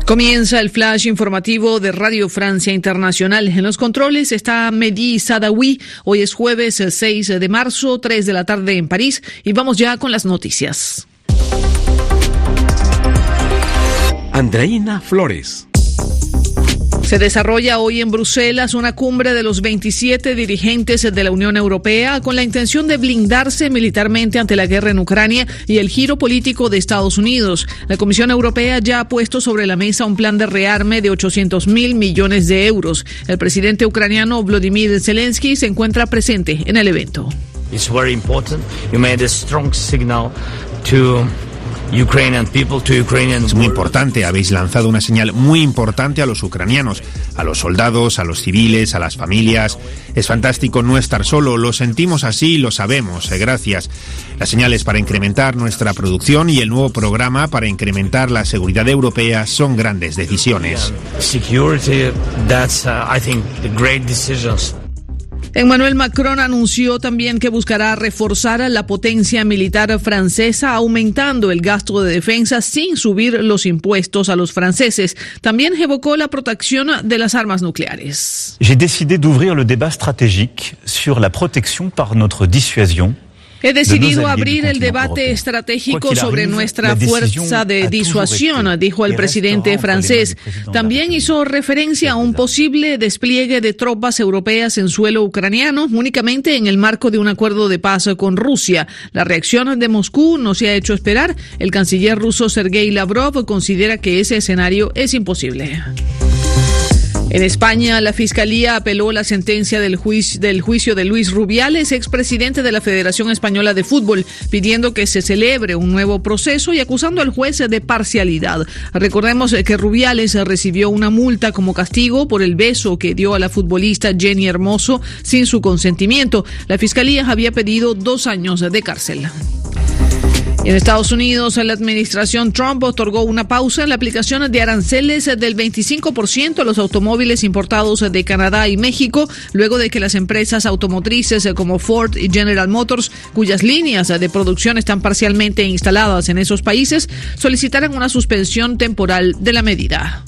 Comienza el flash informativo de Radio Francia Internacional. En los controles está Mehdi Sadawi. Hoy es jueves 6 de marzo, 3 de la tarde en París, y vamos ya con las noticias. Andreina Flores. Se desarrolla hoy en Bruselas una cumbre de los 27 dirigentes de la Unión Europea con la intención de blindarse militarmente ante la guerra en Ucrania y el giro político de Estados Unidos. La Comisión Europea ya ha puesto sobre la mesa un plan de rearme de 800.000 millones de euros. El presidente ucraniano Volodymyr Zelensky se encuentra presente en el evento. It's very important. You made a strong signal to Ukrainian people, to Ukrainian. Es muy importante, habéis lanzado una señal muy importante a los ucranianos, a los soldados, a los civiles, a las familias. Es fantástico no estar solo, lo sentimos así, lo sabemos, gracias. Las señales para incrementar nuestra producción y el nuevo programa para incrementar la seguridad europea son grandes decisiones. Security, that's I think the great decisions. Emmanuel Macron anunció también que buscará reforzar la potencia militar francesa, aumentando el gasto de defensa sin subir los impuestos a los franceses. También evocó la protección de las armas nucleares. J'ai décidé d'ouvrir le débat stratégique sur la protection par notre dissuasion. He decidido abrir el debate estratégico sobre nuestra fuerza de disuasión, dijo el presidente francés. También hizo referencia a un posible despliegue de tropas europeas en suelo ucraniano, únicamente en el marco de un acuerdo de paz con Rusia. La reacción de Moscú no se ha hecho esperar. El canciller ruso Sergei Lavrov considera que ese escenario es imposible. En España, la Fiscalía apeló la sentencia del juicio de Luis Rubiales, expresidente de la Federación Española de Fútbol, pidiendo que se celebre un nuevo proceso y acusando al juez de parcialidad. Recordemos que Rubiales recibió una multa como castigo por el beso que dio a la futbolista Jenny Hermoso sin su consentimiento. La Fiscalía había pedido 2 años de cárcel. En Estados Unidos, la administración Trump otorgó una pausa en la aplicación de aranceles del 25% a los automóviles importados de Canadá y México, luego de que las empresas automotrices como Ford y General Motors, cuyas líneas de producción están parcialmente instaladas en esos países, solicitaran una suspensión temporal de la medida.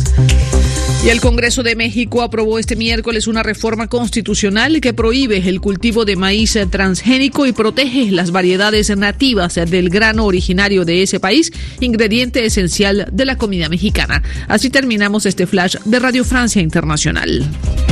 Y el Congreso de México aprobó este miércoles una reforma constitucional que prohíbe el cultivo de maíz transgénico y protege las variedades nativas del grano originario de ese país, ingrediente esencial de la comida mexicana. Así terminamos este flash de Radio Francia Internacional.